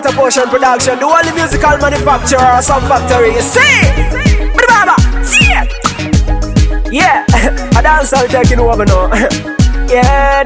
Dr. Potion Production, the only musical manufacturer, some factory, you see? Baba, see it? Yeah, I dance all taking over now. Yeah,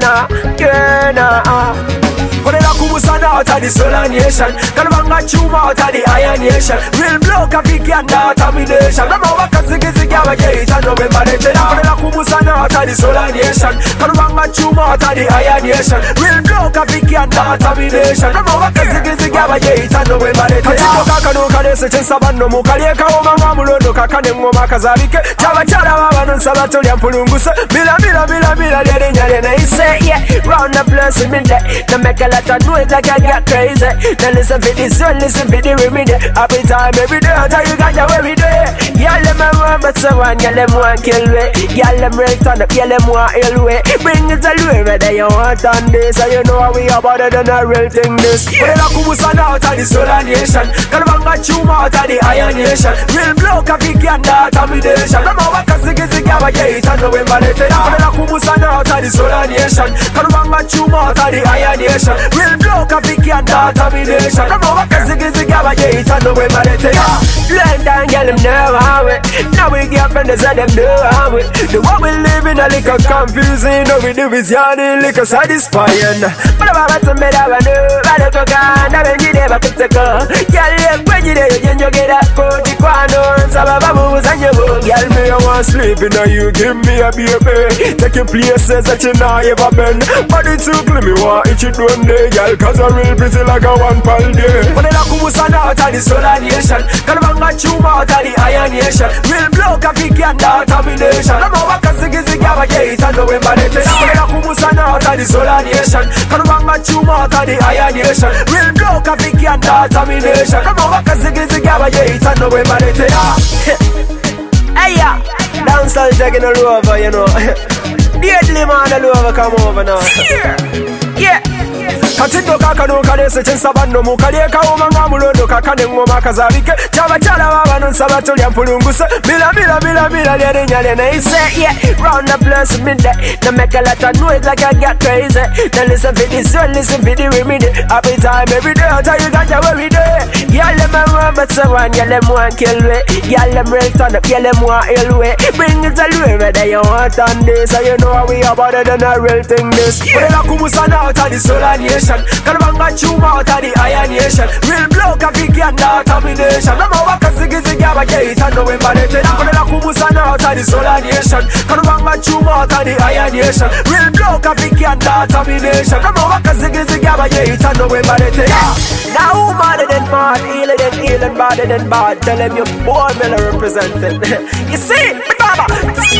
nah. When I come out of the solar nation, can banga chuma out of the iron nation. Real bloke of the can't domination. I'm over Kazigizig gate and November. When I come out of the solar nation, can banga chuma out of the iron nation. Real bloke of the can't domination. I'm over Kazigizig gate and November. Katiko kakano kadese chensabando mukaleka omanga mulondo kakane ngoma kazabike. Chava chara baba nonsaba toli ampulunguse. Mila lere nyale na ise. Yeah, round the place in midday. The make a lot of noise like I get crazy. Now listen for this one, listen for the remedy. Every time, every day, I tell you got your every day. Y'all them a run, but so one, y'all them want kill way. Y'all them real turn up, y'all them want ill way. Bring it all way, whether you want on this, so you know how we about it and a real thing this. When I come out of the solar nation, can banga chuma out of the iron nation. Real bloke of the can't domination. I'm over Kazigizig gate and November. When I come out of the solar nation, can banga chuma out of the iron nation. Real bloke of the can't domination. I'm over Kazigizig gate and November. Blend and get them know how it. Now we get friends and them know how it. The one we live in a little confusing. No we do is yarning, little satisfying. But I'm about to make a new radical kind. I'm in the never put the gun. Y'all live when you get that cold. You can't know some of our moves and your book. Y'all me I want sleeping now you give me a baby. Take your places that you know you ever been. But it's too clean me want it you one day. Y'all cause I'm real busy like a one pal day. When I come out of the solar nation, can banga chuma out of the iron nation. Real bloke of the can't domination. I'm over Kazigizig gate and November. When I come out of the solar nation, can banga chuma out of the iron nation. Real bloke of the can't domination. I'm over Kazigizig gate and November. Hey ya, dance all taking all over, you know. Deadly man all over, come over now. Yeah. Katindo kakano kadese chensabando mukaleka omanga mulondo kakane ngoma kazabike. Chava chala baba nonsaba toli ampulunguse. Mila lere nyale na ise. Yeah, round the place midday. Now make a lot of noise like I get crazy. Now listen for this one, listen for the remedy. Every time, every day, I tell you got your every day. Y'all them a run, but so one, y'all them want kill way. Y'all them real turn up, y'all them want ill way. Bring it all way, whether you want on this, so you know how we about it and a real thing this. When I come out of the solar nation, can banga chuma out of the iron nation. Real bloke of the can't domination. I'm over Kazigizig gate and November. When I come out of the solar nation, can banga chuma out of the iron nation. Real bloke of the can't domination. I'm over Kazigizig gate and November. Now who madder than mad, healer than ill and badder than bad. Tell them your boy Miller representing. You see, Baba.